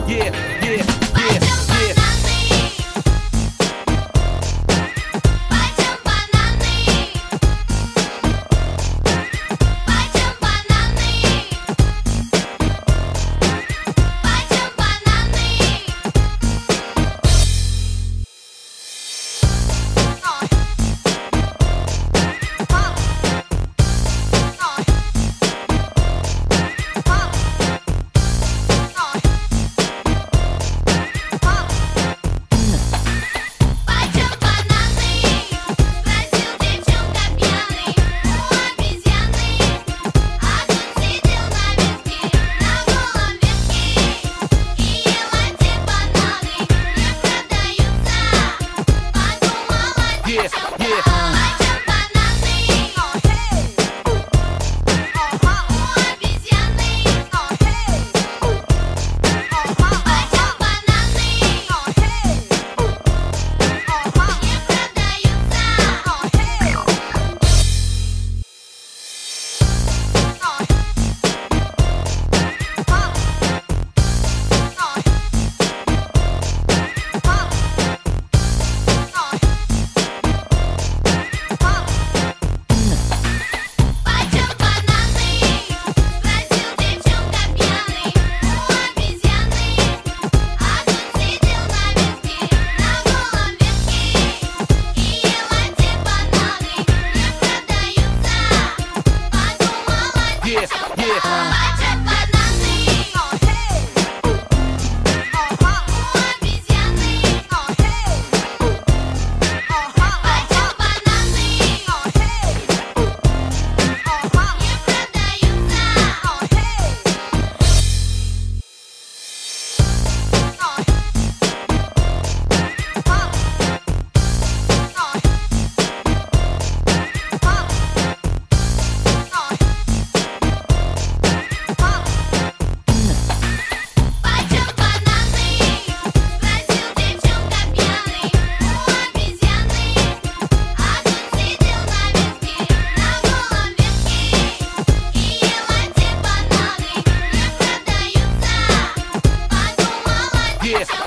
yeah, yeah, Пойдем yeah. бананы, пойдем бананы, пойдем бананы, пойдем бананы. Пойдем бананы, спросил девчонка пьяный у обезьяны, а тот сидел на ветке, на голом ветке, и ел эти бананы, не продаются, подумала девчонка. Пойдем бананы, у обезьяны, пойдем бананы. Пойдем бананы, спросил девчонка пьяный у обезьяны, а тот сидел на ветке, на голом ветке, и ел эти бананы, не продаются, подумала девчонка. Пойдем бананы, у обезьяны, пойдем бананы. Пойдем бананы, спросил девчонка пьяный у обезьяны, а тот сидел на ветке, на голом ветке, и ел эти бананы, не продаются, подумала девчонка.